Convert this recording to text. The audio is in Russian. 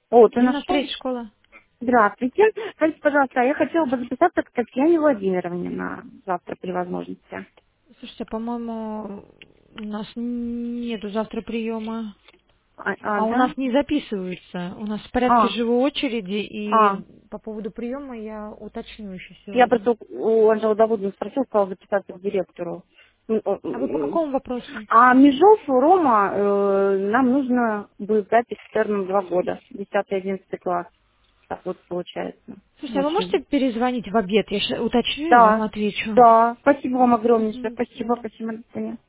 О, ты нашел? 93 школа. Здравствуйте. Скажите, пожалуйста, я хотела бы записаться к Татьяне Владимировне на завтра при возможности. Слушайте, по-моему, у нас нету завтра приема. А у Да? нас не записываются. У нас в порядке А, живой очереди, а. и по поводу приема я уточню еще Я сегодня. просто у Анжелы Давыдовны спросила, сказала записаться к директору. А вы по какому вопросу? А Межов, Рома, нам нужно будет запись с термином 2 года, 10-11 класс. Так вот получается. Слушайте, а вы можете Очень. перезвонить в обед? Я щас уточню и вам Да, отвечу. да. Спасибо вам огромнейшее. Мгм, до Спасибо, свидания. спасибо, до свидания.